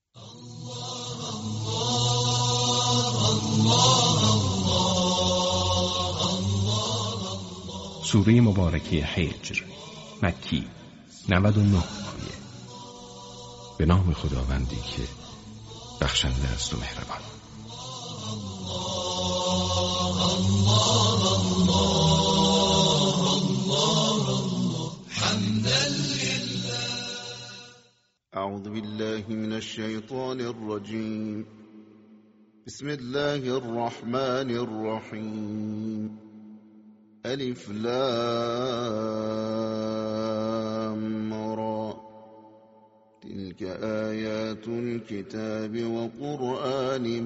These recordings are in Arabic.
سوره مبارکه حجر، مکی، 99 آیه. به نام خداوندی که بخشنده است و مهربان. اعوذ بالله من الشیطان الرجیم. بسم الله الرحمن الرحیم. الف لام را. تلك آیات الكتاب وقرآن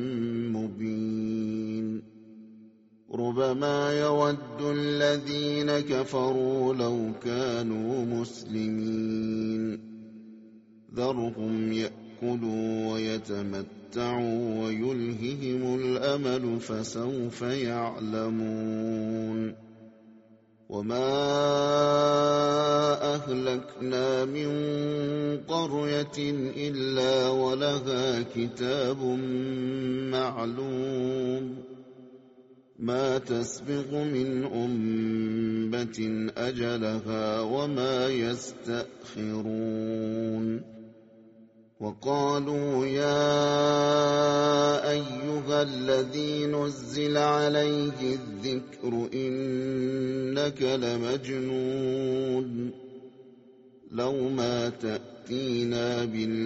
مبین. ربما يود الذين كفروا لو كانوا مسلمين. ذرهم يأكلوا ويتمتعوا ويلههم الأمل فسوف يعلمون. وما أهلكنا من قرية إلا ولها كتاب معلوم. ما تسبق من أمة أجلها وما يستأخرون. وقالوا يا أيها الذي نزل عليه الذكر إنك لمجنون. لو ما تأتينا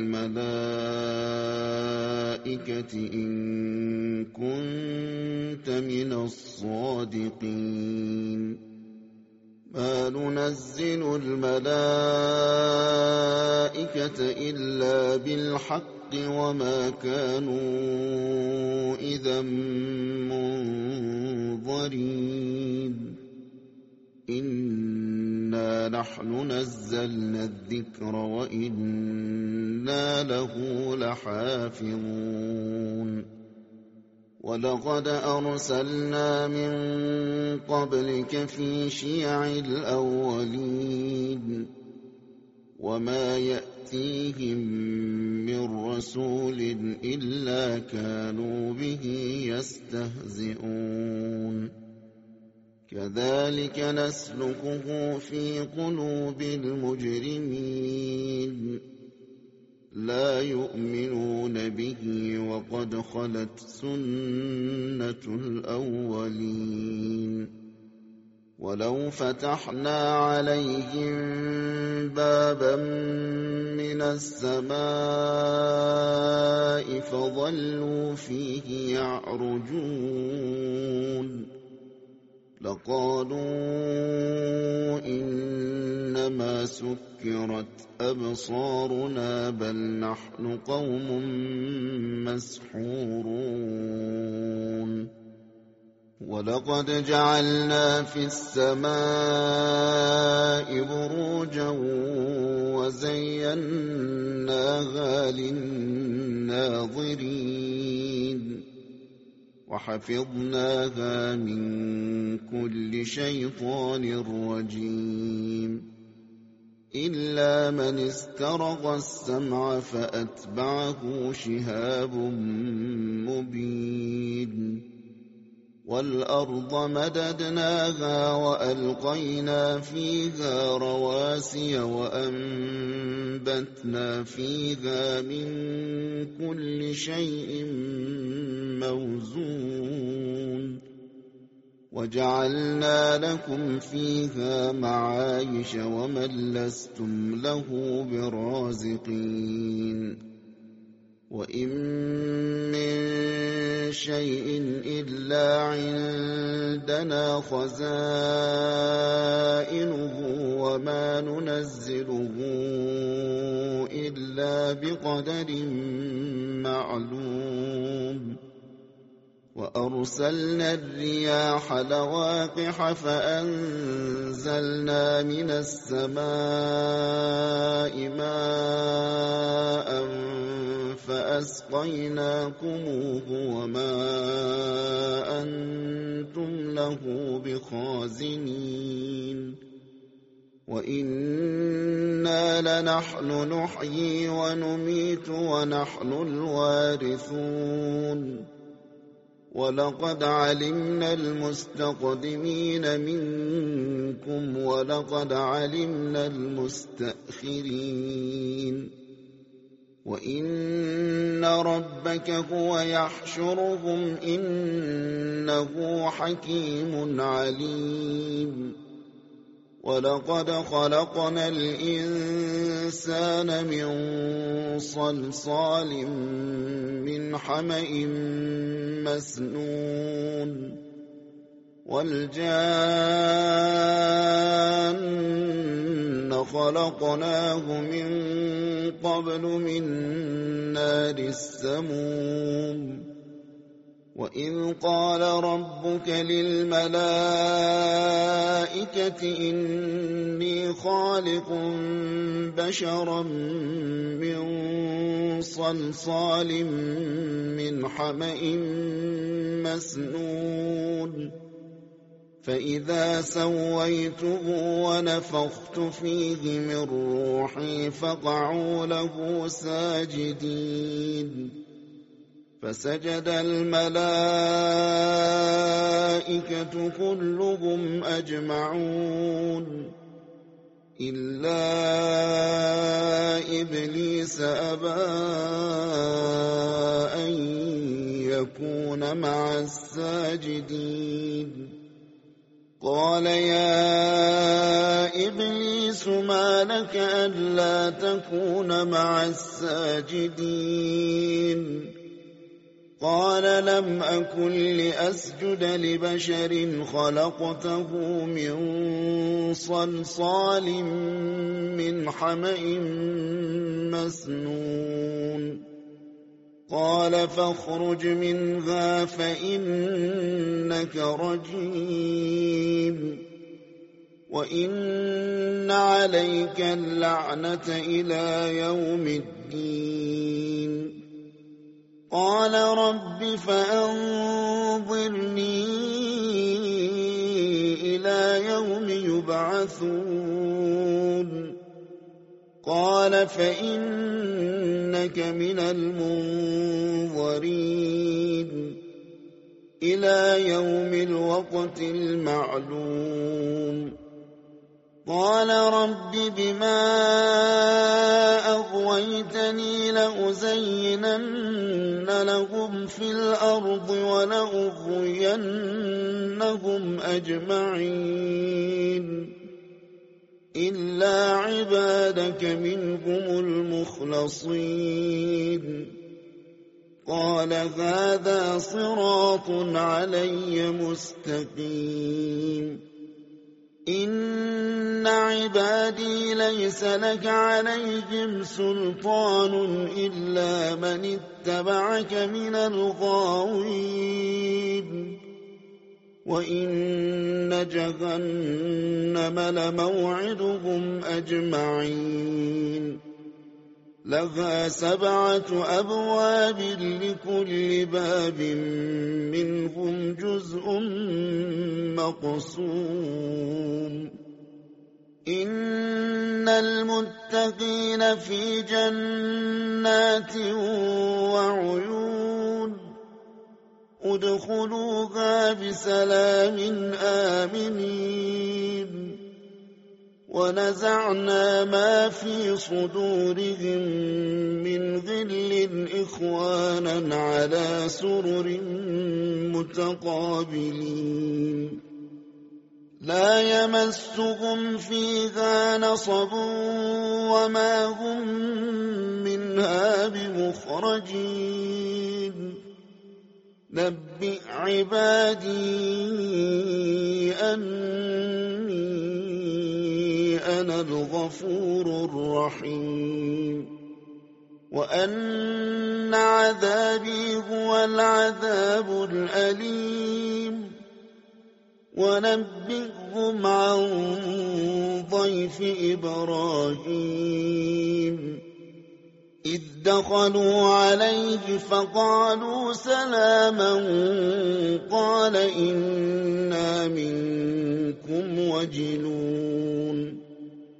بالملائكة إن كنت من الصادقين. ما ننزل الملائكة إلا بالحق وما كانوا إذا منظرين. إنا نحن نزلنا الذكر وإنا له لحافظون. ولقد أرسلنا من قبلك في شيع الأولين. وما يأتيهم من رسول إلا كانوا به يستهزئون. كذلك نسلكه في قلوب المجرمين. لا يؤمنون به وقد خلت سنة الأولين. ولو فتحنا عليهم بابا من السماء فظلوا فيه يعرجون لقالوا إنما سكرت أبصارنا بل نحن قوم مسحورون. ولقد جعلنا في السماء بروجا وزيناها للناظرين وحفظناها من كل شيطان رجيم. إلا من استرق السمع فأتبعه شهاب مبين. والأرض مددناها وألقينا فيها رواسي وأنبتنا فيها من كل شيء موزون. وجعلنا لكم فيها معايش ومن لستم له برازقين. وإن من شيء إلا عندنا خزائنه وما ننزله إلا بقدر معلوم. وأرسلنا الرياح لواقح فأنزلنا من السماء ماء فأسقيناكموه وما أنتم له بخازنين. وإنا لنحن نحيي ونميت ونحن الوارثون ولقد علمنا المستقدمين منكم ولقد علمنا المستأخرين وإن ربك هو يحشرهم إنه حكيم عليم ولقد خلقنا الإنسان من صلصال من حمأ مسنون والجان خلقناه من قبل من نار السموم وإذ قال ربك للملائكة إني خالق بشرا من صلصال من حمأ مسنون فإذا سويته ونفخت فيه من روحي فقعوا له ساجدين فسجد الملائكة كلهم أجمعون إلا إبليس أبى أن يكون مع الساجدين قال يا إبليس ما لك ألا تكون مع الساجدين قال لم أكن لأسجد لبشر خلقته من صلصال من حمأ مسنون قال فاخرج منها فإنك رجيم وإن عليك اللعنة إلى يوم الدين قال رب فأنظرني إلى يوم يبعثون قال فإنك من المنظرين إلى يوم الوقت المعلوم قال رب بما أغويتني لأزينن لهم في الأرض ولأغوينهم أجمعين إلا عبادك منهم المخلصين قال هذا صراط علي مستقيم إن عبادي ليس لك عليهم سلطان إلا من اتبعك من الغاوين وإن جهنم لموعدهم أجمعين لها 7 أبواب لكل باب منهم جزء مقسوم إن المتقين في جنات وعيون ادخلوها بسلام آمنين ونزعنا ما في صدورهم من غل إخوانا على سرر متقابلين لا يمسهم فيها نصب وما هم منها بمخرجين نبئ عبادي أني أنا الغفور الرحيم وأن عذابي هو العذاب الأليم ونبئهم عن ضيف إبراهيم إذ دخلوا عليه فقالوا سلاما قال إنا منكم وجلون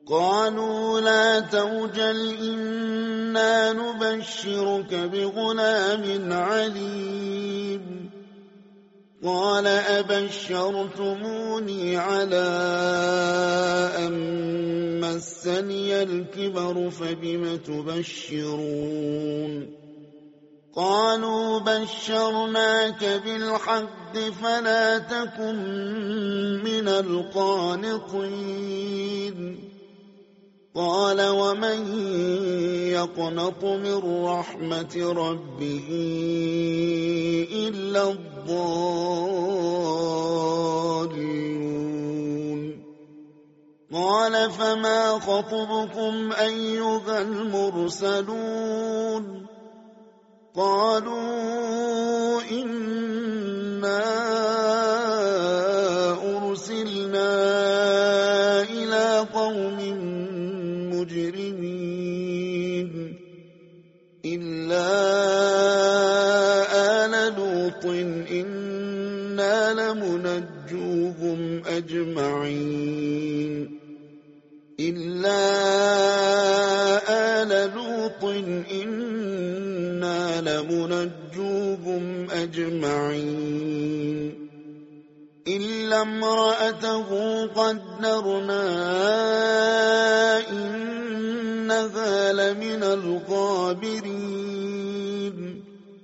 قالوا لا توجل إنا نبشرك بغلام عليم قال أبشرتموني على أن مسني الكبر فبم تبشرون قالوا بشرناك بالحق فلا تكن من القانطين قال ومن يقنط من رحمة ربه إلا الضالون قال فما خطبكم أيها المرسلون قالوا إنا أرسلنا إلى قوم مجرمين إلا آل لوط إنا لمنجوهم أجمعين إلا آل لوط إنا لمنجوهم أجمعين إلا امرأته قدرنا إنها لمن الغابرين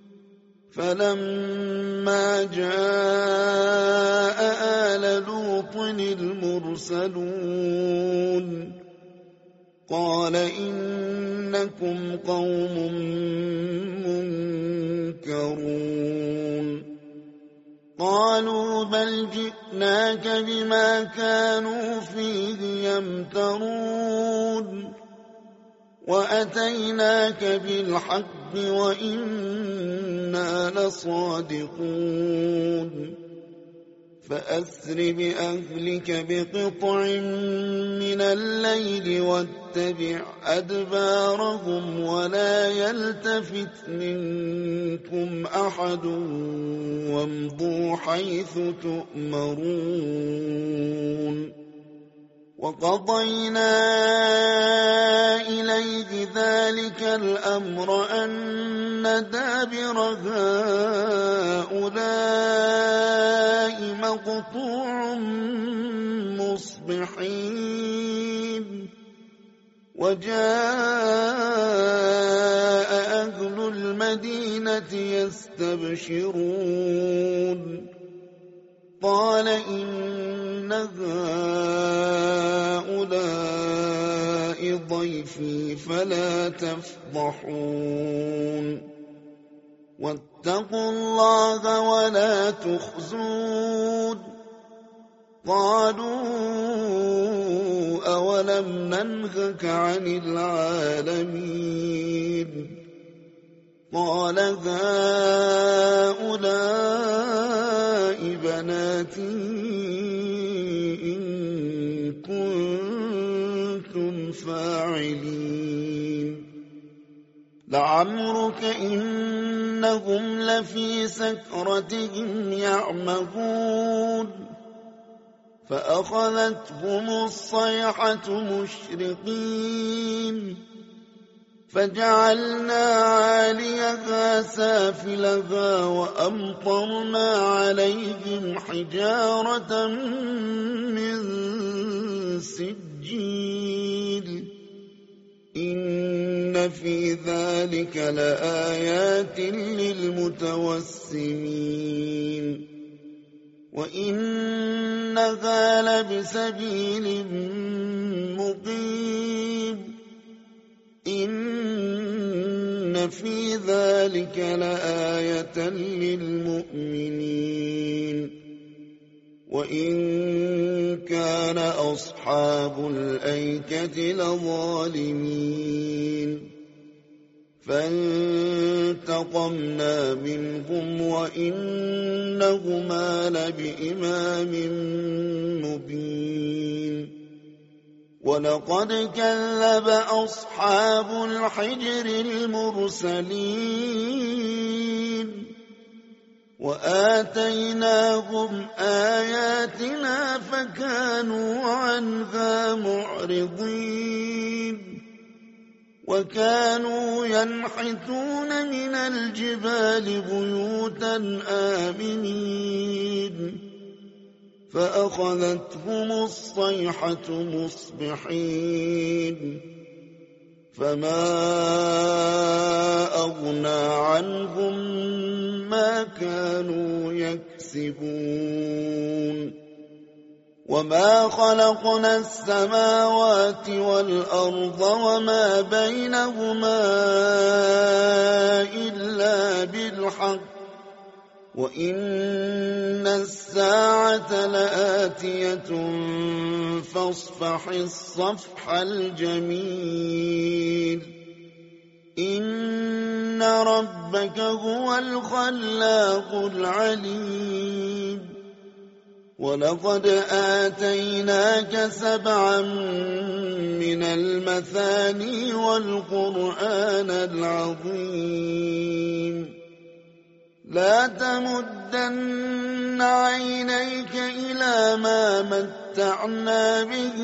فلما جاء آل لوط المرسلون قال إنكم قوم منكرون قالوا بل جئناك بما كانوا فيه يمترون وأتيناك بالحق وإنا لصادقون فأسر بأهلك بقطع من الليل واتبع أدبارهم ولا يلتفت منكم أحد وامضوا حيث تؤمرون وقضينا إليه ذلك الأمر أن دابر هؤلاء مقطوع مصبحين وجاء أهل المدينة يستبشرون قال إن هؤلاء ضيفي فلا تفضحون واتقوا الله ولا تخزون قالوا أولم ننهك عن العالمين قال هؤلاء بناتي إن كنتم فاعلين لعمرك إنهم لفي سكرتهم يعمهون فأخذتهم الصيحة مشرقين فجعلنا عاليها سافلها وأمطرنا عليهم حجارة من سجيل إن في ذلك لآيات للمتوسمين وإنها لبسبيل مقيم إن في ذلك لآية للمؤمنين وإن كان أصحاب الأيكة لظالمين فانتقمنا منهم وإنهما لبإمام مبين ولقد كذب أصحاب الحجر المرسلين وآتيناهم آياتنا فكانوا عنها معرضين وكانوا ينحتون من الجبال بيوتا آمنين فأخذتهم الصيحة مصبحين فما أغنى عنهم ما كانوا يكسبون وما خلقنا السماوات والأرض وما بينهما إلا بالحق وإن الساعة لآتية فاصفح الصفح الجميل إن ربك هو الخلاق العليم ولقد آتيناك 7 من المثاني والقرآن العظيم لا تمدن عينيك إلى ما متعنا به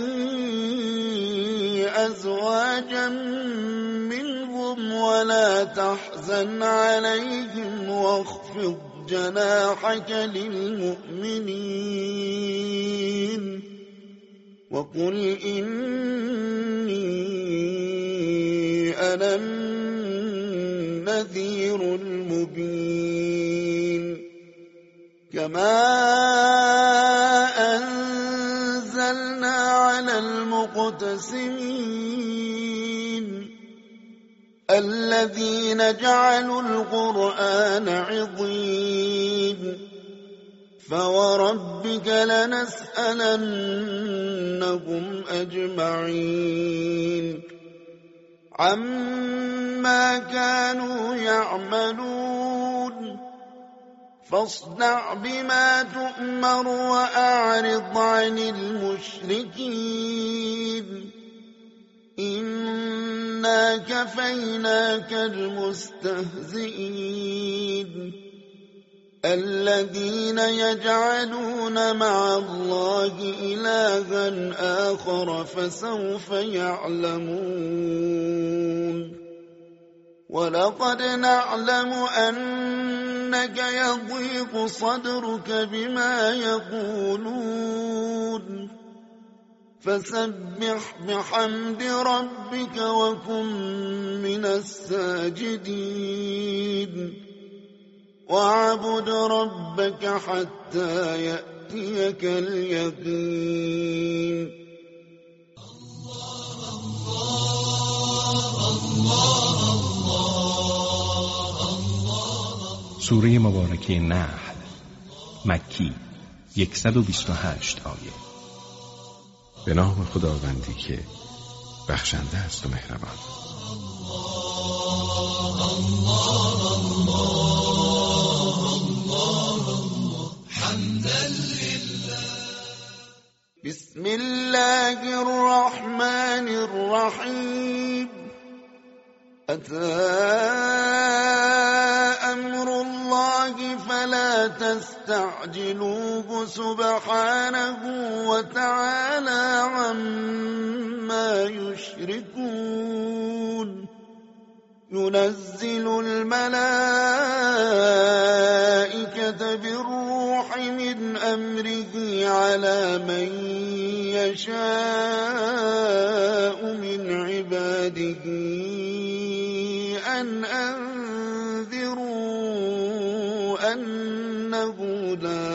أزواجا منهم ولا تحزن عليهم واخفض جناحك للمؤمنين وقل إني أنا النذير المبين كما أنزلنا على المقتسمين الذين جعلوا القرآن عضين فوربك لنسألنهم أجمعين عما كانوا يعملون فاصدع بما تؤمر وأعرض عن المشركين إنا كفيناك المستهزئين الذين يجعلون مع الله إلها آخر فسوف يعلمون ولقد نعلم أنك يضيق صدرك بما يقولون فسبح بحمد ربك وكن من الساجدين واعبد ربك حتى يأتيك اليقين سوره مبارکه نحل مکی 128 آیه. به نام خداوندی که بخشنده است و مهربان. بسم الله الرحمن الرحيم أتى أمر الله فلا تستعجلوه سبحانه وتعالى عما يشركون ينزل الملائكة بالروح من أمره على من يشاء من عباده أن أنذروا أنه لا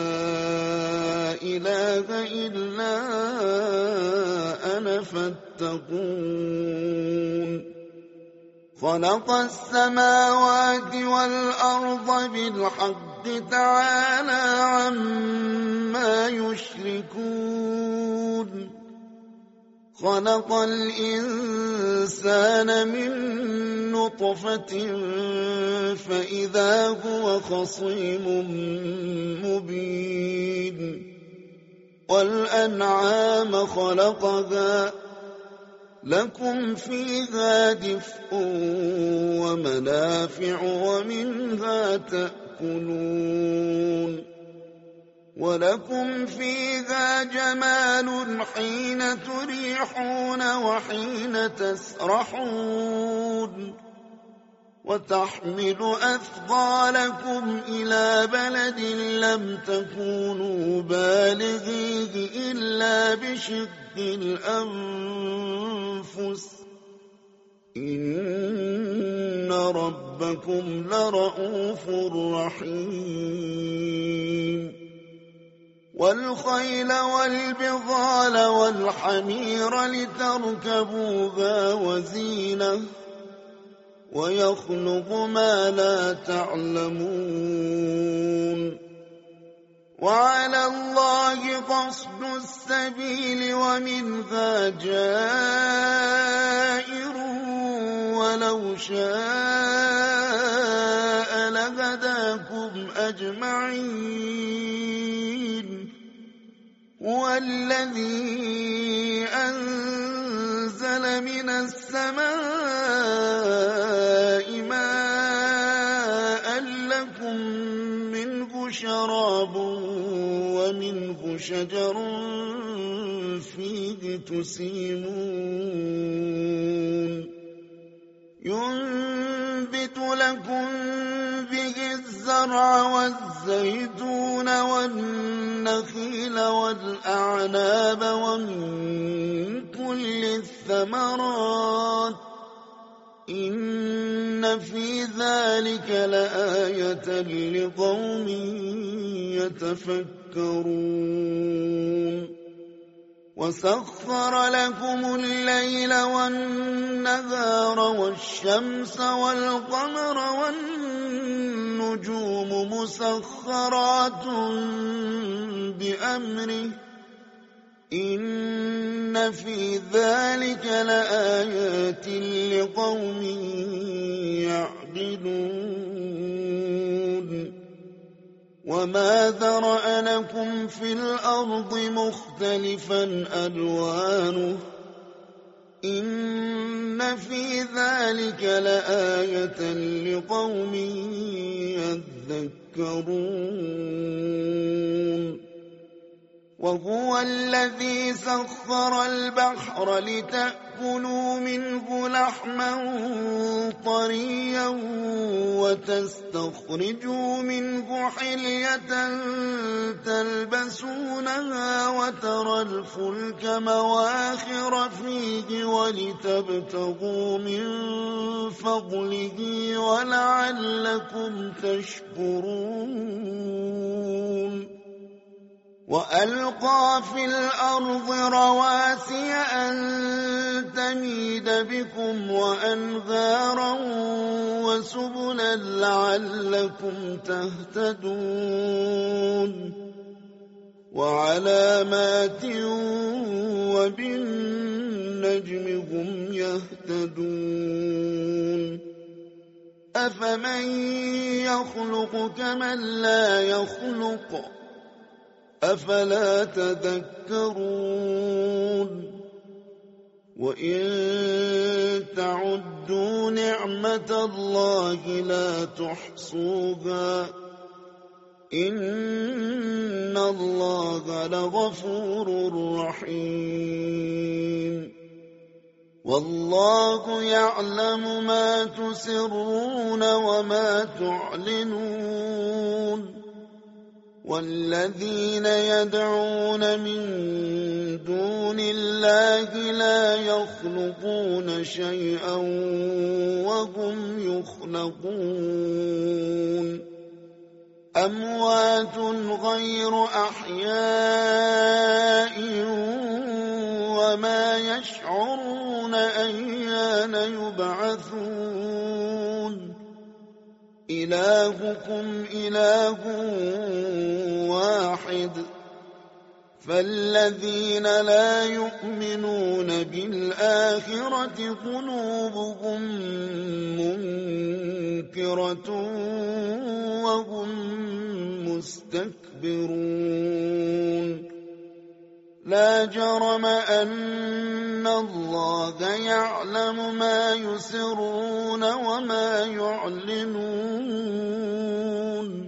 إله إلا أنا فاتقون خلق السماوات والأرض بالحق تعالى عما يشركون خلق الإنسان من نطفة فإذا هو خصيم مبين والأنعام خلقها لكم فيها دفء ومنافع ومنها تأكلون ولكم فيها جمال حين تريحون وحين تسرحون وتحمل أثقالكم إلى بلد لم تكونوا بالغيه إلا بشق الأنفس إن ربكم لرؤوف رحيم والخيل والبغال والحمير لتركبوها وزينة ويخلق ما لا تعلمون وعلى الله قصد السبيل ومنها جائر ولو شاء لهداكم أجمعين هو الذي أنزل من السماء ماء لكم منه شراب ومنه شجر فيه تسيمون ينبت لكم به الزرع والزيتون والنخيل والأعناب ومن كل الثمرات إن في ذلك لآية لقوم يتفكرون وسخر لكم الليل والنهار والشمس والقمر والنجوم مسخرات بأمره إن في ذلك لآيات لقوم يعقلون وما ذرأ لكم في الأرض مختلفا ألوانه إن في ذلك لآية لقوم يذكرون وهو الذي سخر البحر لتأكلوا منه لحما طريا وتستخرجوا منه حلية تلبسونها وترى الفلك مواخر فيه ولتبتغوا من فضله ولعلكم تشكرون وألقى في الأرض رواسي أن تميد بكم وأنهارا وسبلا لعلكم تهتدون وعلامات وبالنجم هم يهتدون أفمن يخلق كمن لا يخلق أفلا تذكرون وإن تعدوا نعمة الله لا تحصوها إن الله لغفور رحيم والله يعلم ما تسرون وما تعلنون والذين يدعون من دون الله لا يخلقون شيئا وهم يخلقون أموات غير أحياء وما يشعرون أيان يبعثون إلهكم إله واحد فالذين لا يؤمنون بالآخرة قلوبهم منكرة وهم مستكبرون لا جرم أن إن الله يعلم ما يسرون وما يعلنون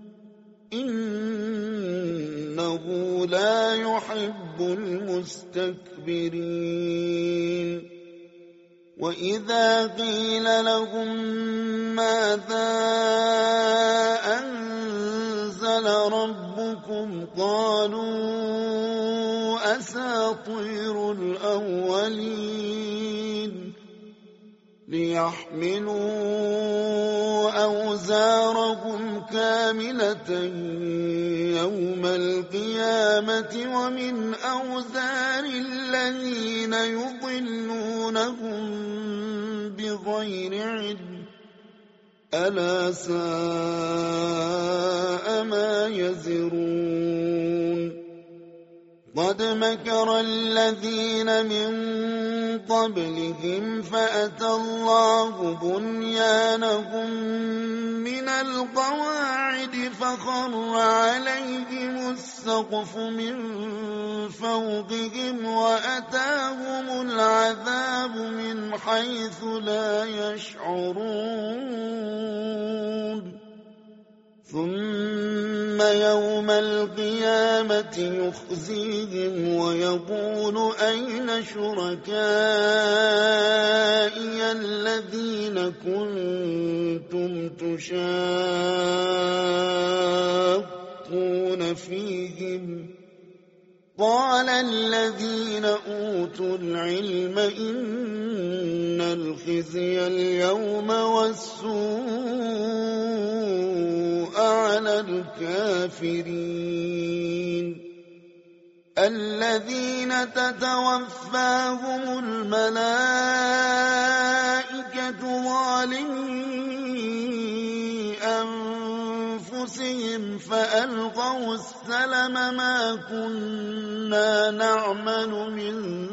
إنه لا يحب المستكبرين وإذا قيل لهم ماذا أنزل ربكم قالوا أساطير الأولين ليحملوا أوزارهم كاملة يوم القيامة ومن أوزار الذين يضلونهم بغير علم ألا ساء ما يزرون قد مكر الذين من قبلهم فأتى الله بنيانهم من القواعد فخر عليهم السقف من فوقهم وأتاهم العذاب من حيث لا يشعرون ثم يوم القيامة يخزيهم ويقول أين شركائي الذين كنتم تشاقون فيهم قال الذين أوتوا العلم إن الخزي اليوم والسوء على الكافرين الذين تتوفاهم الملائكة ظالمي أنفسهم فألقوا السلم ما كنا نعمل من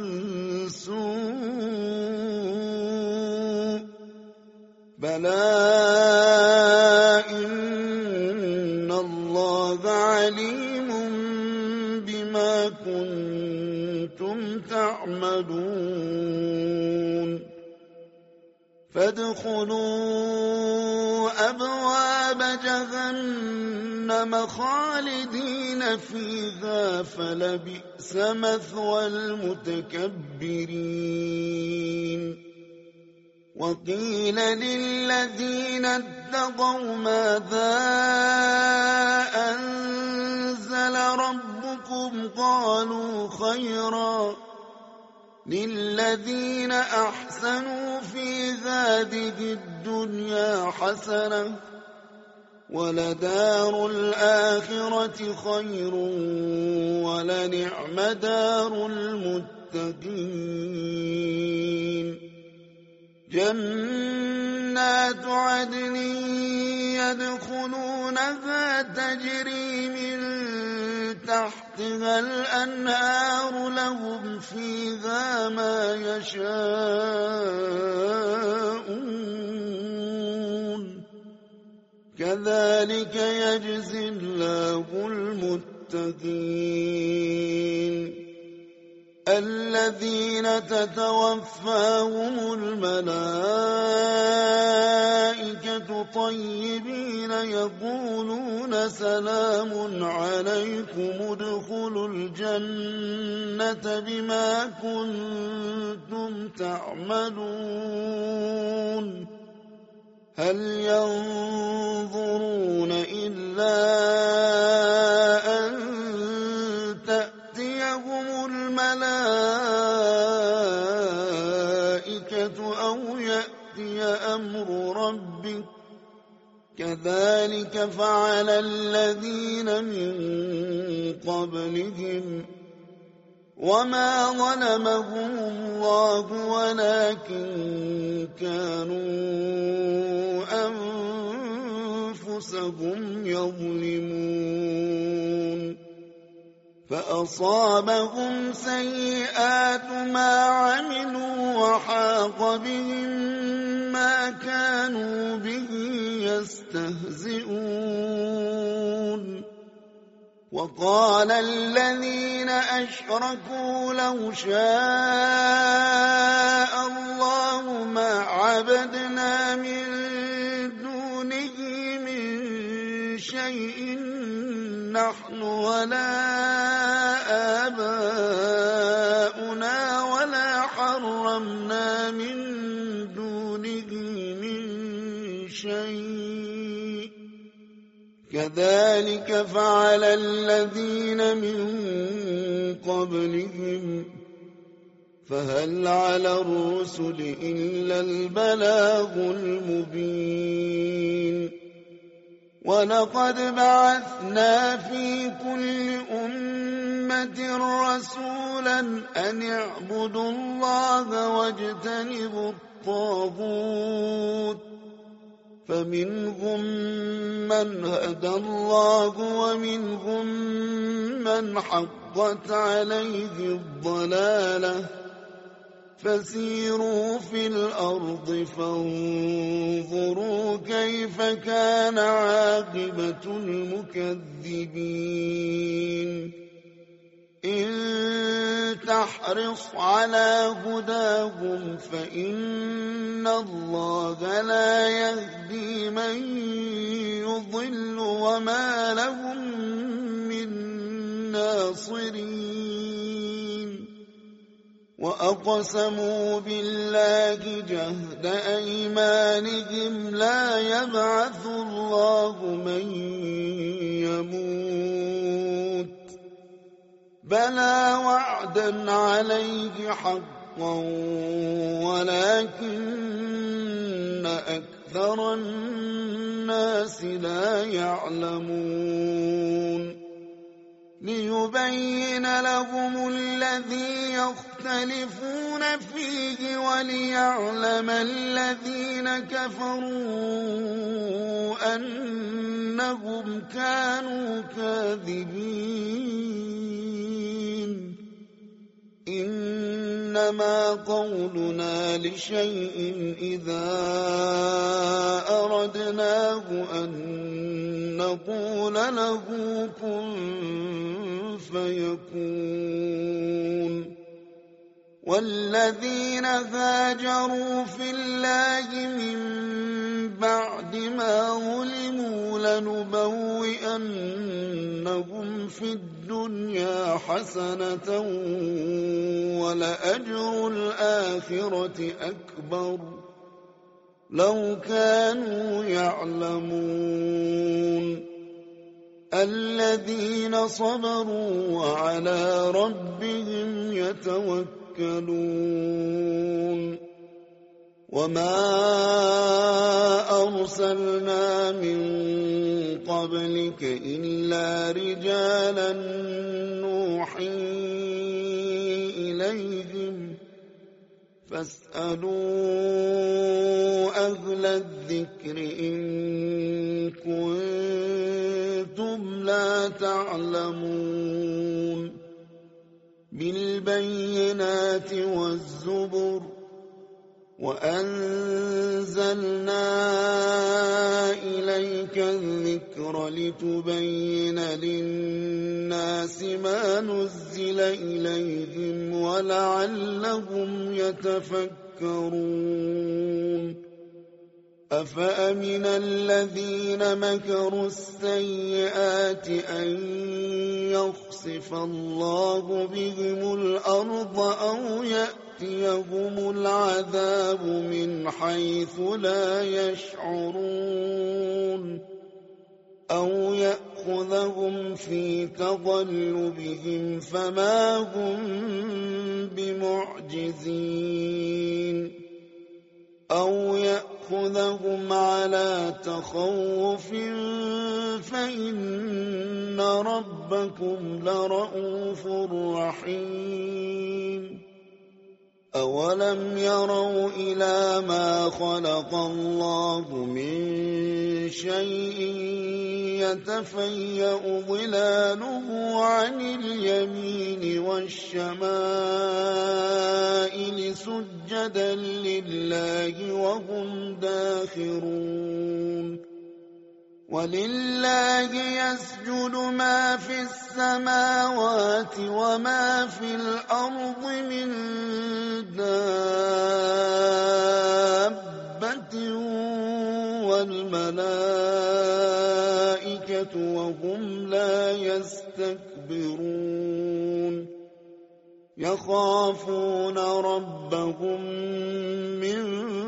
سوء بلى إن الله عليم بما كنتم تعملون فادخلوا أبواب جهنم خالدين فيها فلبئس مثوى المتكبرين وقيل للذين اتقوا ماذا أنزل ربكم قالوا خيرا للذين أحسنوا في هذه الدنيا حسنة ولدار الآخرة خير ولنعم دار المتقين جنات عدن يدخلونها تجري من تحتها الأنهار لهم فيها ما يشاءون كذلك يجزي الله المتقين الذين تتوفاهم الملائكة طيبين يقولون سلام عليكم ادخلوا الجنة بما كنتم تعملون هل ينظرون إلا أن تأتيهم الملائكة أو يأتي أمر ربك كذلك فعل الذين من قبلهم وما ظلمهم الله ولكن كانوا أنفسهم يظلمون فأصابهم سيئات ما عملوا وحاق بهم ما كانوا به يستهزئون وقال الذين أشركوا لو شاء الله ما عبدنا من دونه من شيء نحن ولا آباؤنا ولا حرمنا من دونه من شيء كذلك فعل الذين من قبلهم فهل على الرسل إلا البلاغ المبين ولقد بعثنا في كل أمة رسولا أن اعبدوا الله واجتنبوا الطاغوت فمنهم من هدى الله ومنهم من حقت عليه الضلالة فسيروا في الأرض فانظروا كيف كان عاقبة المكذبين إن تحرص على هداهم فإن الله لا يهدي من يضل وما لهم من ناصرين وأقسموا بالله جهد أيمانهم لا يبعث الله من يموت بلى وعدا عليه حقا ولكن أكثر الناس لا يعلمون ليبين لهم الذي يختلفون فيه وليعلم الذين كفروا أنهم كانوا كاذبين إنما قولنا لشيء إذا أردناه أن نقول له كن فيكون والذين هاجروا في الله من بعد ما ظلموا لنبوئنهم في الدنيا حسنة ولأجر الآخرة أكبر لو كانوا يعلمون الذين صبروا وعلى ربهم يتوكلون وما أرسلنا من قبلك إلا رجالا نوحي إليهم فاسألوا أهل الذكر إن كنتم لا تعلمون بالبينات والزبر وأنزلنا إليك الذكر لتبين للناس ما نزل إليهم ولعلهم يتفكرون أفأمن الذين مكروا السيئات أن يخسف الله بهم الأرض أو يأتيهم العذاب من حيث لا يشعرون أو يأخذهم في تقلبهم فما هم بمعجزين أو يأخذهم على تخوف فإن ربكم لرؤوف رحيم أولم يروا إلى ما خلق الله من شيء يتفيأ ظلاله عن اليمين والشمائل سجدا لله وهم داخرون ولله يسجد ما في السماوات وما في الأرض من دابة والملائكة وهم لا يستكبرون يخافون ربهم من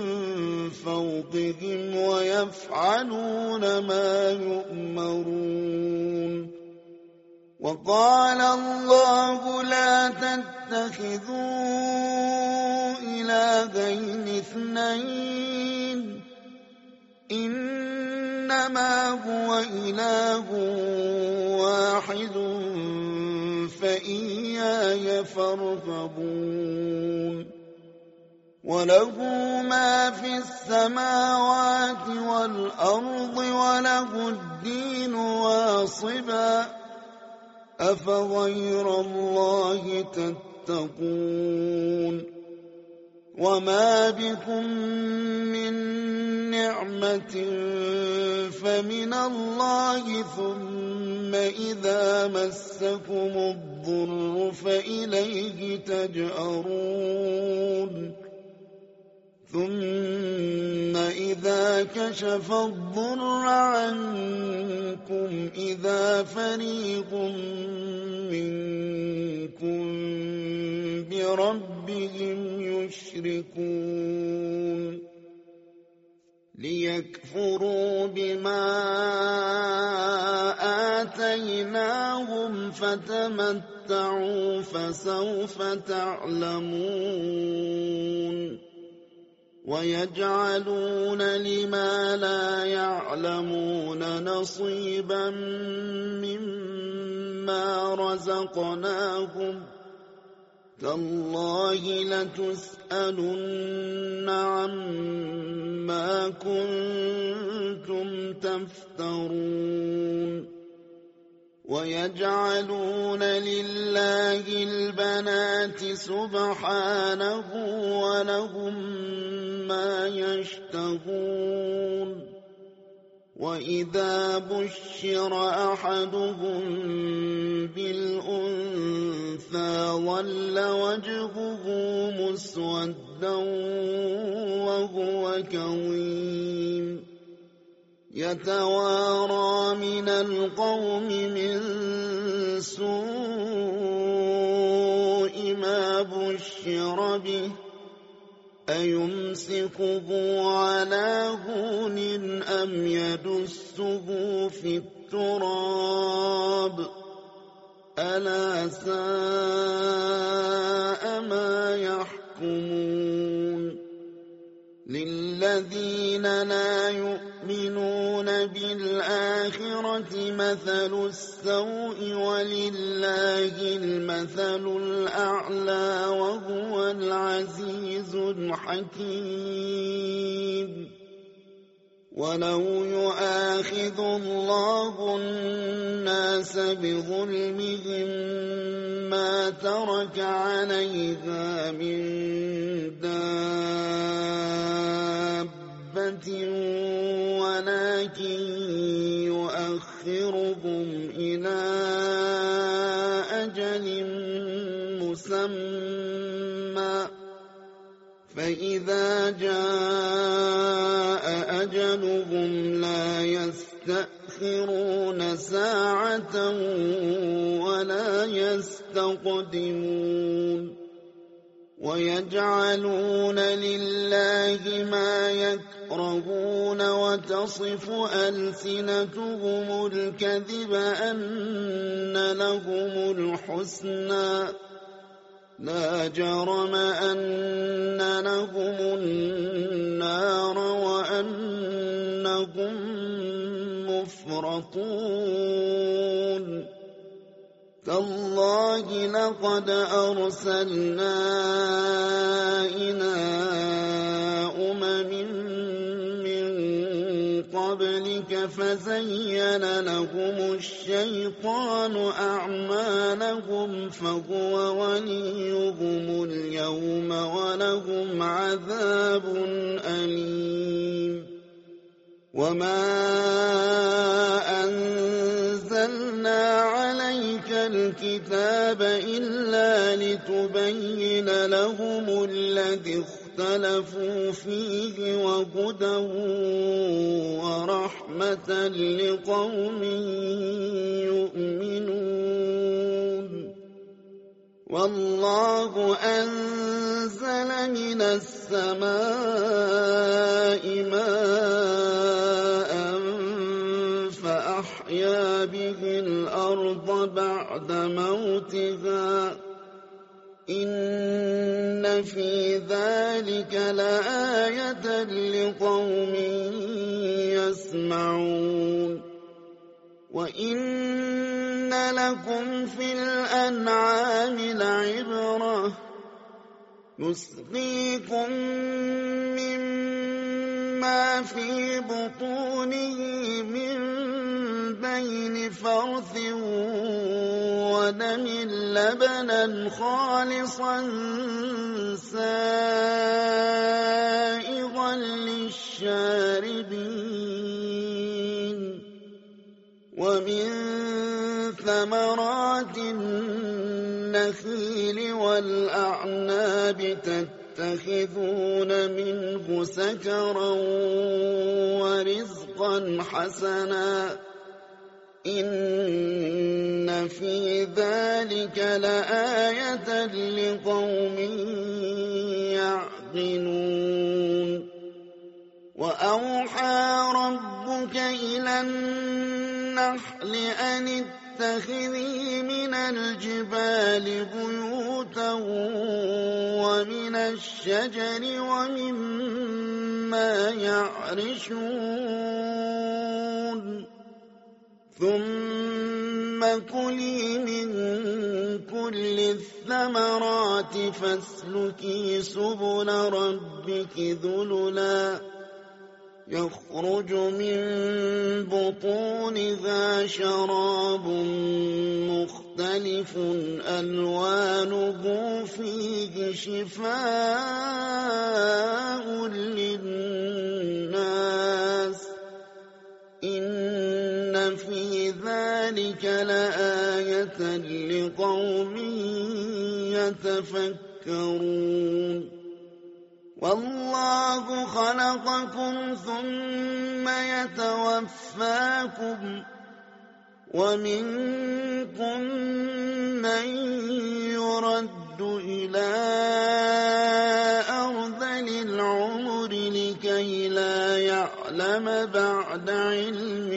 فوقهم ويفعلون ما يؤمرون وقال الله لا تتخذوا إلهين اثنين إنما هو إله واحد فإياي فارهبون وله ما في السماوات والأرض وله الدين واصبا أفغير الله تتقون وما بكم من نعمة فمن الله ثم إذا مسكم الضر فإليه تجأرون ثم إذا كشف الضر عنكم إذا فريق منكم بربهم يشركون ليكفروا بما آتيناهم فتمتعوا فسوف تعلمون ويجعلون لما لا يعلمون نصيبا مما رزقناهم تالله لتسألن عما كنتم تفترون ويجعلون لله البنات سبحانه ولهم ما يشتهون وإذا بشر أحدهم بالأنثى ظل وجهه مسودا وهو كظيم يتوارى من القوم من سوء ما بشر به أيمسكه على هون أم يدسه في التراب ألا ساء ما يحكمون للذين لا يؤمنون بالآخرة مثل السوء ولله المثل الأعلى وهو العزيز الحكيم ولو يؤاخذ الله الناس بظلمهم ما ترك عليها من دابة ولكن يؤخرهم إلى أجل مسمى فإذا جاء أجلهم لا يستأخرون ساعة ولا يستقدمون ويجعلون لله ما يكرهون وتصف ألسنتهم الكذب أن لهم الحسنى لا جرم أن لهم النار وأنهم مفرطون تالله لقد أرسلنا إلى أمم من قبلك فزين لهم الشيطان أعمالهم فهو وليهم اليوم ولهم عذاب أليم وما أنزلنا عليك الكتاب إلا لتبين لهم الذي اختلفوا فيه وهدى ورحمة لقوم يؤمنون. والله أنزل من السماء ماء فأحيا به الأرض بعد موتها إن في ذلك لآية لقوم يسمعون. وإن لكم في الأنعام لعبرة نسقيكم مما في بطونه من بين فرث ودم لبنا خالصا سائغا للشاربين ومن ثمرات النخيل والأعناب تتخذون منه سكرا ورزقا حسنا إن في ذلك لآية لقوم يعقلون. وأوحى ربك إلى النحل أن اتخذي من الجبال بيوتا ومن الشجر ومما يعرشون ثم كلي من كل الثمرات فاسلكي سبل ربك ذللا يخرج من بطونها شراب مختلف ألوانه فيه شفاء للناس إن في ذلك لآية لقوم يتفكرون. والله خلقكم ثم يتوفاكم ومنكم من يرد إلى أرذل العمر لكي لا يعلم بعد علم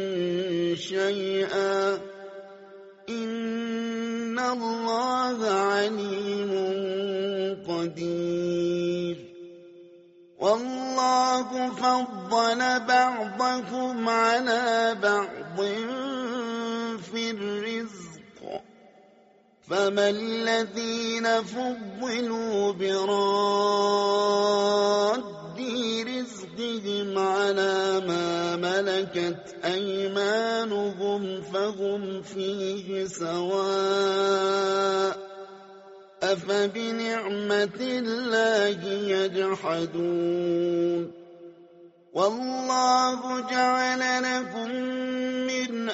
شيئا إن الله عليم قدير. والله فضل بعضكم على بعض في الرزق فما الذين فضلوا براد رزقهم على ما ملكت أيمانهم فهم فيه سواء أفبنعمة الله يجحدون. والله جعل لكم من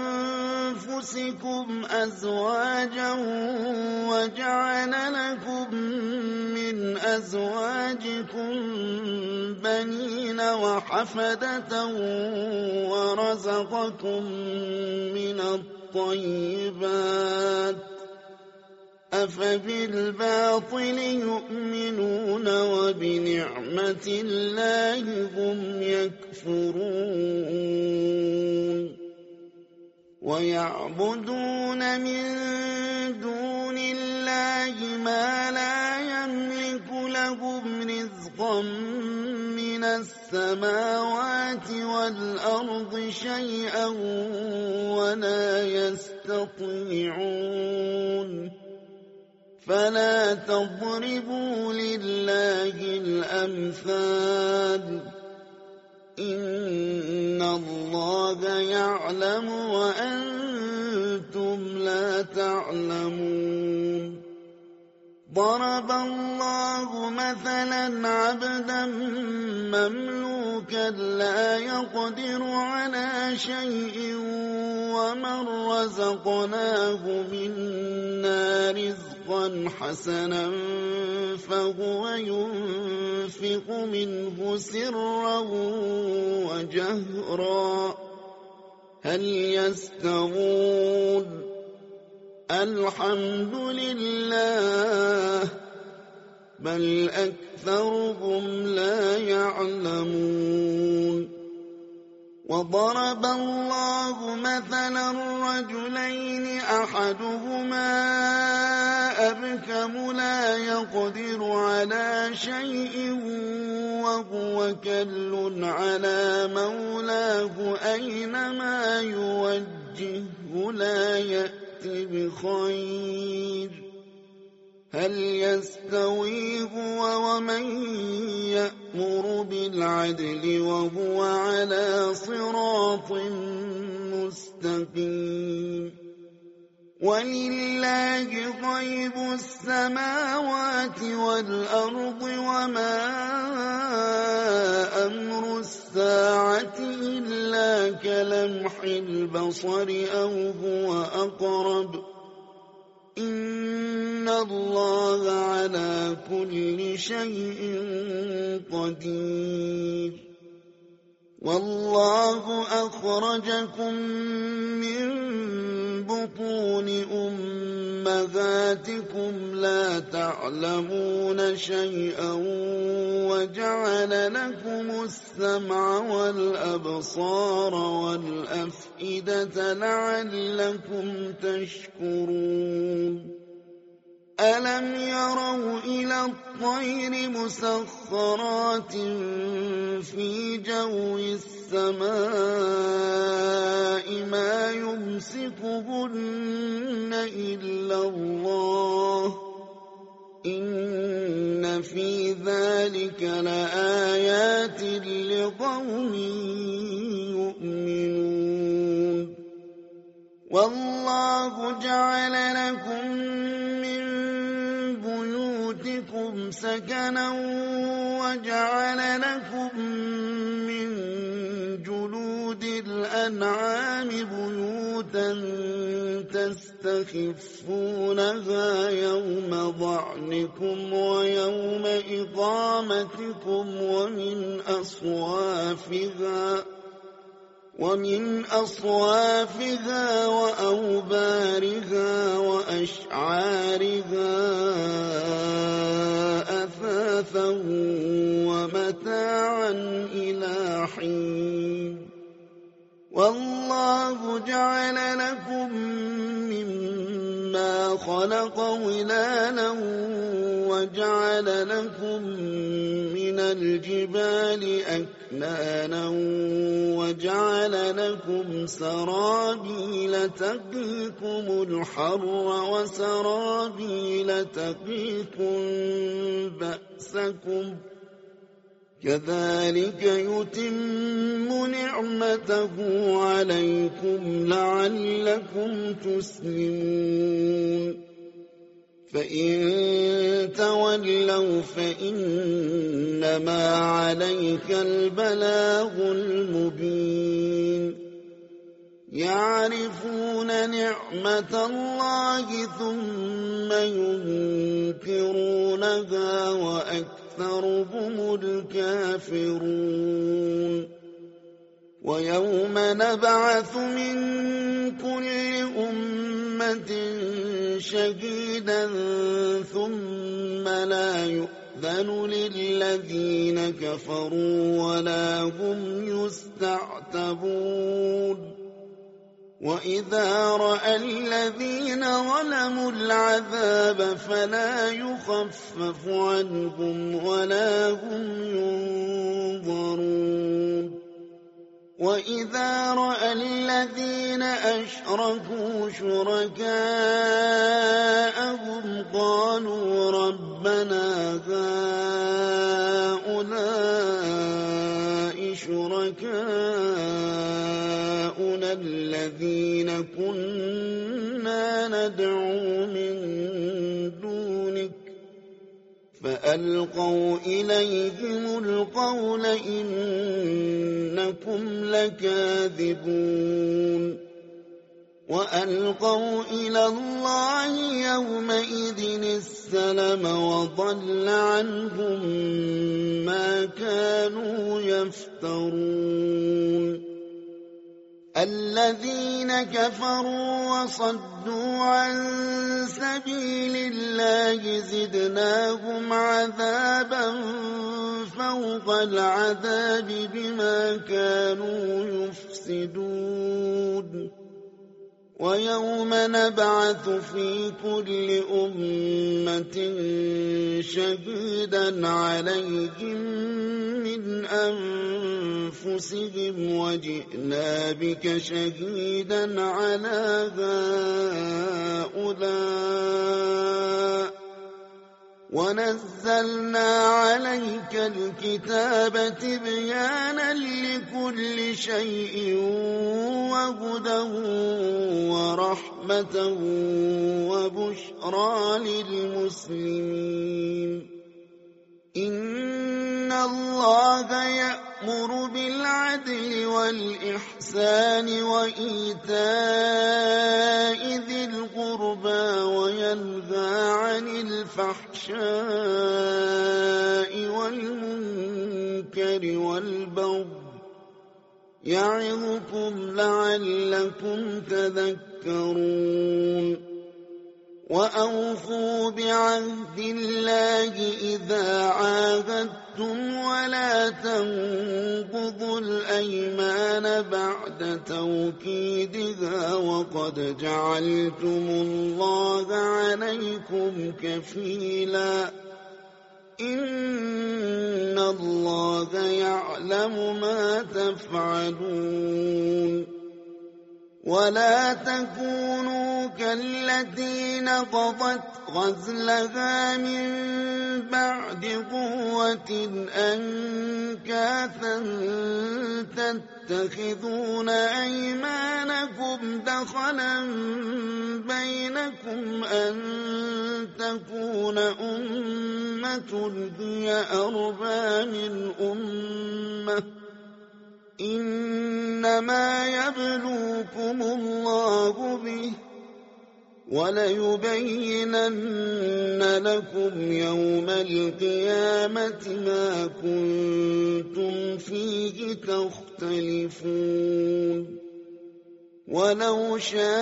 أنفسكم أزواجا وجعل لكم من أزواجكم بنين وحفدة ورزقكم من الطيبات أفبالباطل يؤمنون وبنعمة الله هم يكفرون. ويعبدون من دون الله ما لا يملك لهم رزقا من السماوات والأرض شيئا ولا يستطيعون. فلا تضربوا لله الأمثال إن الله يعلم وأنتم لا تعلمون. ضرب الله مثلا عبدا مملوكا لا يقدر على شيء ومن رزقناه منا رزقا حسنا فهو ينفق منه سرا وجهرا هل يستوون الحمد لله بل أكثرهم لا يعلمون وضرب الله مثلا رجلين أحدهما أبكم لا يقدر على شيء وهو كل على مولاه أينما يوجهه لا يأتي بخير هل يستوي هو ومن يأمر بالعدل وهو على صراط مستقيم ولله غيب السماوات والأرض وما أمر الساعة إلا كلمح البصر أو هو أقرب إن الله على كل شيء قدير والله أخرجكم من بطون أمهاتكم لا تعلمون شيئا وجعل لكم السمع والأبصار والأفئدة لعلكم تشكرون ألم يروا إلى الطير مسخرات في جو السماء ما يمسكهن إلا الله إن في ذلك لآيات لقوم يؤمنون والله جعل لكم من بيوتكم سكنا وجعل لكم من جلود الأنعام بيوتا تستخفونها يوم ضعنكم ويوم إقامتكم ومن أصوافها وأوبارها وأشعارها أثاثا ومتاعا إلى حين والله جعل لكم مما خلق ظلالا وجعل لكم من الجبال أكنانا وجعل لكم سرابيل تقيكم الحر وسرابيل تقيكم بأسكم كذلك يتم نعمته عليكم لعلكم تسلمون فإن تولوا فإنما عليك البلاغ المبين يعرفون نعمة الله ثم ينكرونها وأكثرهم الكافرون ويوم نبعث من كل أمة شهيدا ثم لا يؤذن للذين كفروا ولا هم يستعتبون وإذا رأى الذين ظلموا العذاب فلا يخفف عنهم ولا هم ينظرون وإذا رأى الذين أشركوا شركاءهم قالوا ربنا هؤلاء شركاؤنا الذين كنا ندعو من دونك فألقوا إليهم القول إنكم لكاذبون وألقوا إلى الله يومئذ السلم وضل عنهم ما كانوا يفترون الذين كفروا وصدوا عن سبيل الله زدناهم عذابا فوق العذاب بما كانوا يفسدون ويوم نبعث في كل أمة شهيدا عليهم من أنفسهم وجئنا بك شهيدا على هؤلاء ونزلنا عليك الكتاب تبيانا لكل شيء وهدى ورحمة وبشرى للمسلمين إن الله يأمر بالعدل والإحسان وإيتاء ذي القربى وينهى عن الفحشاء والمنكر والبغي يعظكم لعلكم تذكرون وأوفوا بعهد الله إذا عاهدتم ولا تنقضوا الأيمان بعد توكيدها وقد جعلتم الله عليكم كفيلا إن الله يعلم ما تفعلون ولا تكونوا كالتي نقضت غزلها من بعد قوة أنكاثا تتخذون أيمانكم دخلا بينكم أن تكون أمة هي أربى من أمة إنما يبلوكم الله به وليبينن لكم يوم القيامة ما كنتم فيه تختلفون ولو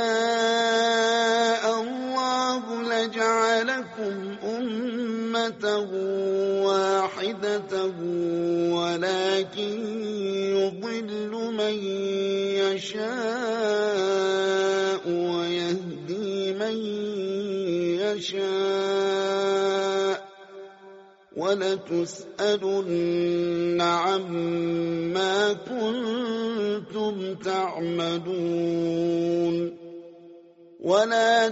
شاء الله لجعلكم أمة واحدة ولكن يضل من يشاء ويهدي من يشاء ولتسألن عما كنتم تعملون ولا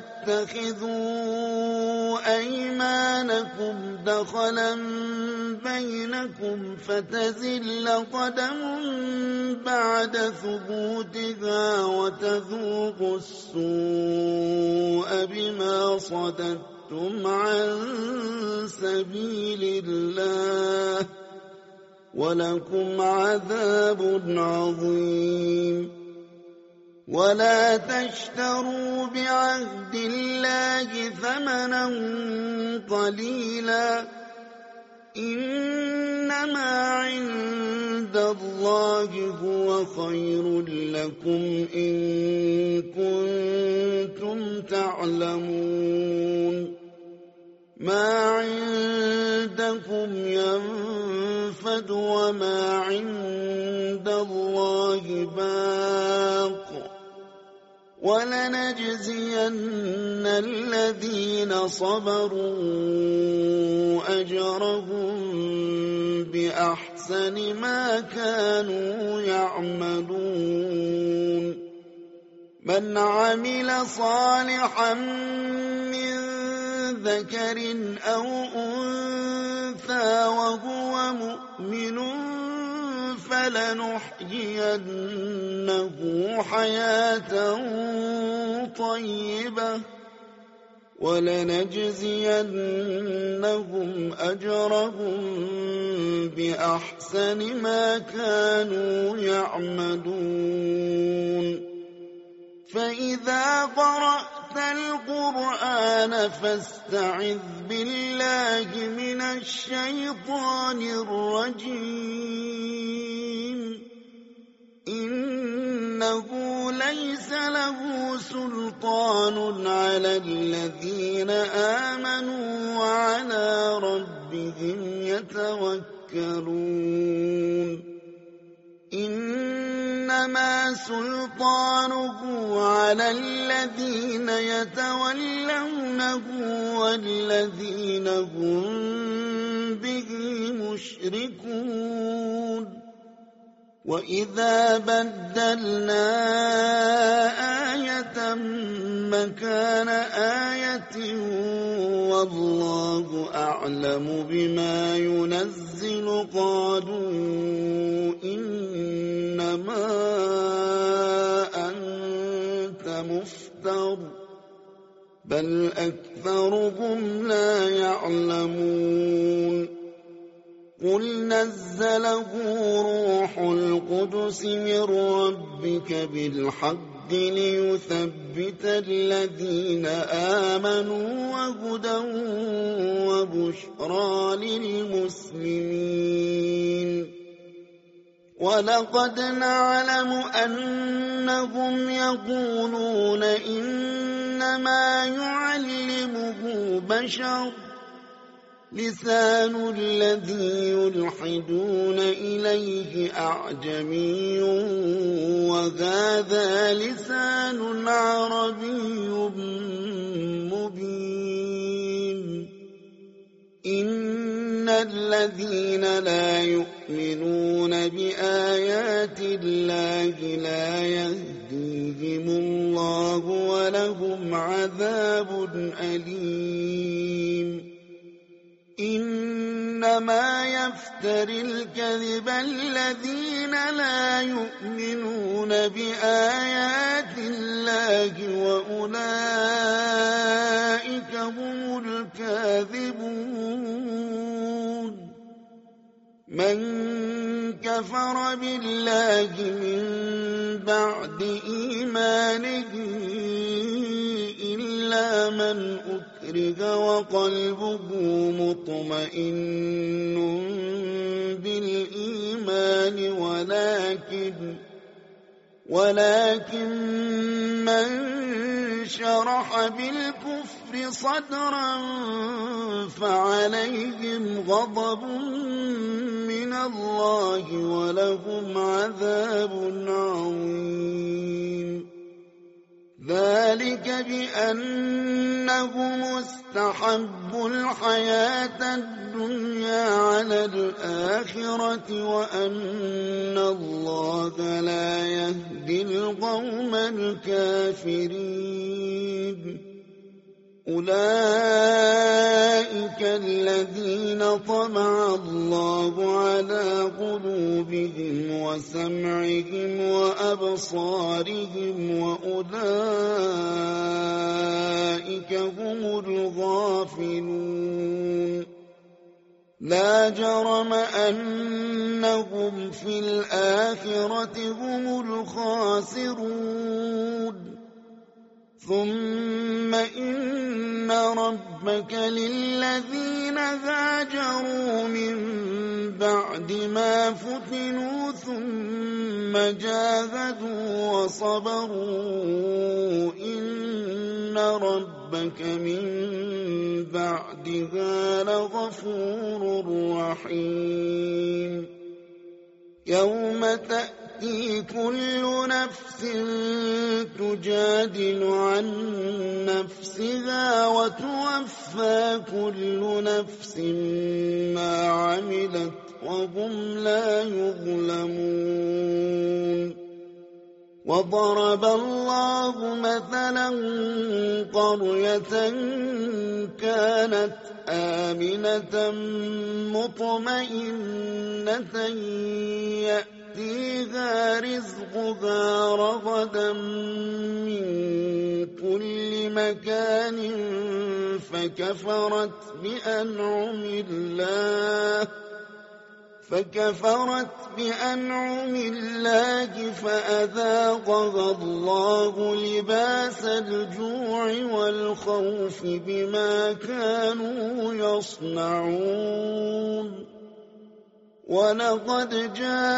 تتخذوا أيمانكم دخلا بينكم فتزل قدم بعد ثبوتها وتذوقوا السوء بما صددتم عن سبيل الله ولكم عذاب عظيم ولا تشتروا بعهد الله ثمنا قليلا إنما عند الله هو خير لكم إن كنتم تعلمون ما عندكم ينفد وما عند الله باق ولنجزين الذين صبروا أجرهم بأحسن ما كانوا يعملون من عمل صالحا من ذكر أو أنثى وهو مؤمن فلنحيينه حياة طيبة ولنجزينهم أجرهم بأحسن ما كانوا يعملون فإذا قرأت القرآن فاستعذ بالله من الشيطان الرجيم إنه ليس له سلطان على الذين آمنوا وعلى ربهم يتوكلون إنما سلطانه على الذين يتولونه والذين هم به مشركون وإذا بدلنا آية مكان آية والله أعلم بما ينزل قالوا إنما أنت مفتر بل أكثرهم لا يعلمون قل نزله روح القدس من ربك بالحق ليثبت الذين آمنوا وهدى وبشرى للمسلمين ولقد نعلم أنهم يقولون إنما يعلمه بشر لسان الذي يلحدون إليه أعجمي وهذا لسان عربي مبين إن الذين لا يؤمنون بآيات الله لا يهديهم الله ولهم عذاب أليم إنما يفتري الكذب الذين لا يؤمنون بآيات الله وأولئك هم الكاذبون من كفر بالله من بعد إيمانه إلا من أكره وقلبه مطمئن بالإيمان ولكن من شرح بالكفر صدرا فعليهم غضب من الله ولهم عذاب عظيم ذلك بأنهم استحبوا الحياة الدنيا على الآخرة وأن الله لا يهدي القوم الكافرين أولئك الذين طبع الله على قلوبهم وسمعهم وأبصارهم وأولئك هم الغافلون لا جرم أنهم في الآخرة هم الخاسرون ثم إن ربك للذين هاجروا من بعد ما فتنوا ثم جاهدوا وصبروا إن ربك من بعدها لغفور رحيم يوم تأتي كل نفس تجادل عن نفسها وتوفى كل نفس ما عملت وهم لا يظلمون وضرب الله مثلا قرية كانت آمنة مطمئنة يأتيها رزقها رغدا من كل مكان فكفرت بأنعم الله فأذاقها الله لباس الجوع والخوف بما كانوا يصنعون ولقد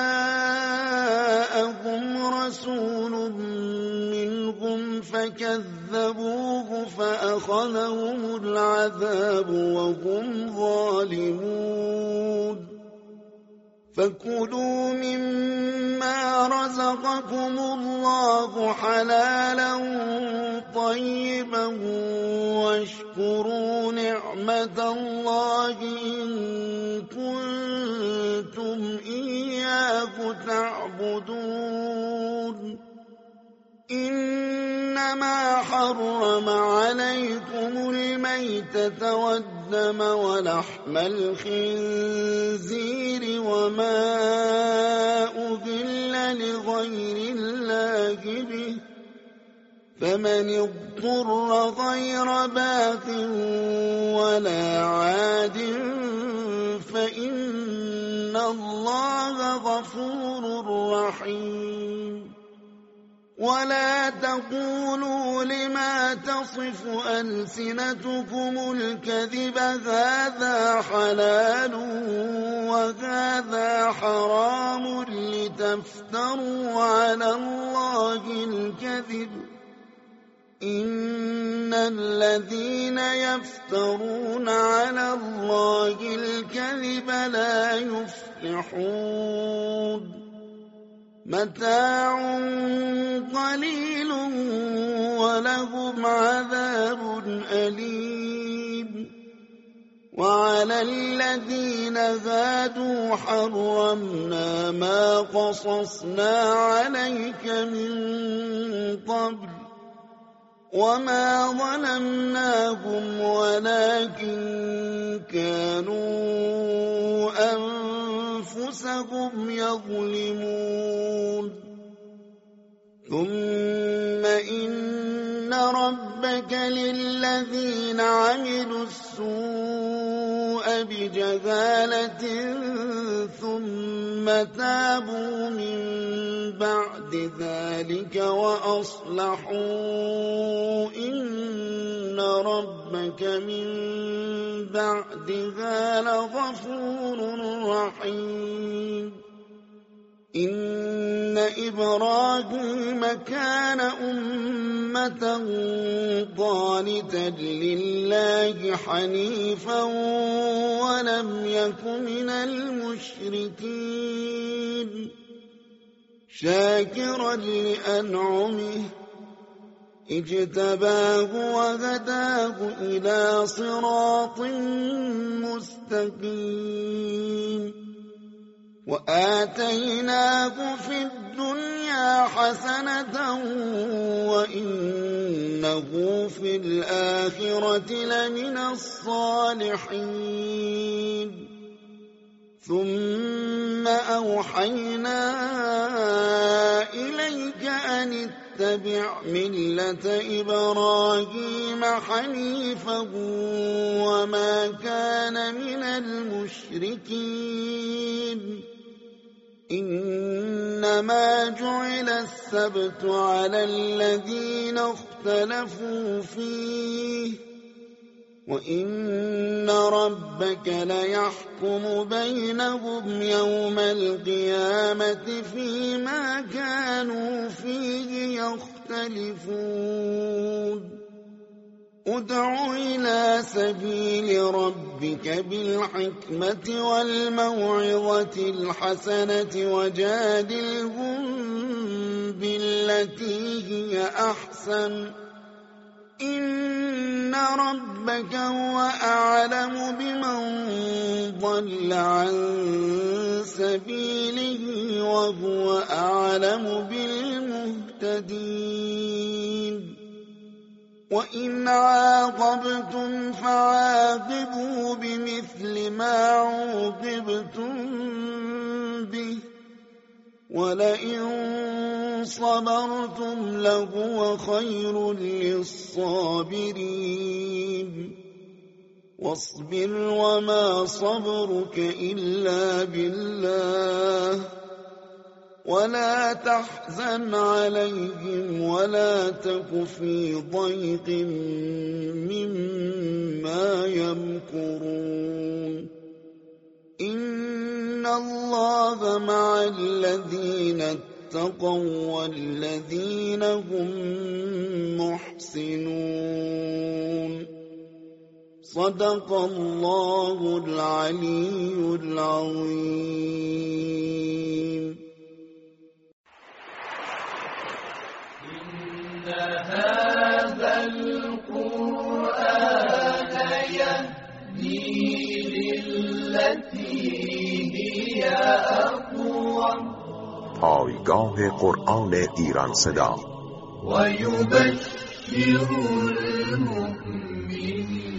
جاءهم رسول منهم فكذبوه فأخذهم العذاب وهم ظالمون فكلوا مما رزقكم الله حلالا طيبا واشكروا نعمة الله إن كنتم إياه تعبدون إنما حرم عليكم الميتة والدم ولحم الخنزير وما أهل لغير الله به فمن اضطر غير باغ ولا عاد فإن الله غفور رحيم ولا تقولوا لما تصف ألسنتكم الكذب هذا حلال وهذا حرام لتفتروا على الله الكذب إن الذين يفترون على الله الكذب لا يفلحون متاع قليل ولهم عذاب أليم وعلى الذين هادوا حرمنا ما قصصنا عليك من قبل وما ظلمناهم ولكن كانوا أنفسهم يظلمون ثم إن ربك للذين عملوا السوء بجهالة ثم تابوا من بعد ذلك وأصلحوا إن ربك من بعدها لغفور رحيم إن إبراهيم كان أمة قانتا لله حنيفا ولم يك من المشركين شاكرا لأنعمه اجتباه وهداه إلى صراط مستقيم وآتيناه في الدنيا حسنة وإنه في الآخرة لمن الصالحين ثم أوحينا إليك أن اتبع ملة إبراهيم حنيفا وما كان من المشركين إنما جعل السبت على الذين اختلفوا فيه وإن ربك ليحكم بينهم يوم القيامة فيما كانوا فيه يختلفون ادع إلى سبيل ربك بالحكمة والموعظة الحسنة وجادلهم بالتي هي أحسن إن ربك هو أعلم بمن ضل عن سبيله وهو أعلم بالمهتدين وإن عاقبتم فعاقبوا بمثل ما عوقبتم به ولئن صبرتم لهو خير للصابرين واصبر وما صبرك إلا بالله ولا تحزن عليهم ولا تك في ضيق مما يمكرون إن الله مع الذين اتقوا والذين هم محسنون صدق الله العلي العظيم. إن هذا القرآن يهدي للتي هي أقوم پایگاه قرآن ایران صدا و یبشر المؤمنین